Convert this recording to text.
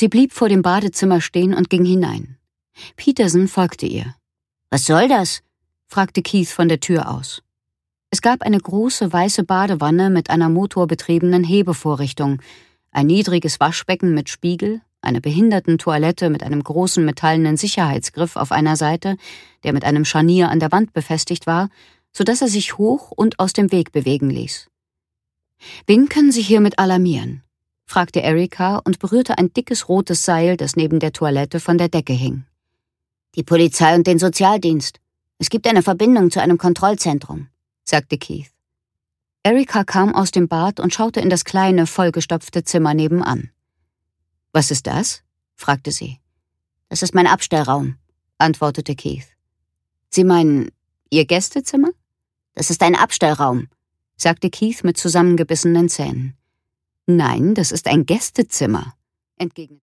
Sie blieb vor dem Badezimmer stehen und ging hinein. Peterson folgte ihr. »Was soll das?« fragte Keith von der Tür aus. Es gab eine große weiße Badewanne mit einer motorbetriebenen Hebevorrichtung, ein niedriges Waschbecken mit Spiegel, eine Behindertentoilette mit einem großen metallenen Sicherheitsgriff auf einer Seite, der mit einem Scharnier an der Wand befestigt war, sodass er sich hoch und aus dem Weg bewegen ließ. »Wen können Sie hiermit alarmieren?« fragte Erika und berührte ein dickes rotes Seil, das neben der Toilette von der Decke hing. »Die Polizei und den Sozialdienst. Es gibt eine Verbindung zu einem Kontrollzentrum«, sagte Keith. Erika kam aus dem Bad und schaute in das kleine, vollgestopfte Zimmer nebenan. »Was ist das?« fragte sie. »Das ist mein Abstellraum«, antwortete Keith. »Sie meinen Ihr Gästezimmer?« »Das ist ein Abstellraum«, sagte Keith mit zusammengebissenen Zähnen. »Nein, das ist ein Gästezimmer«, entgegnete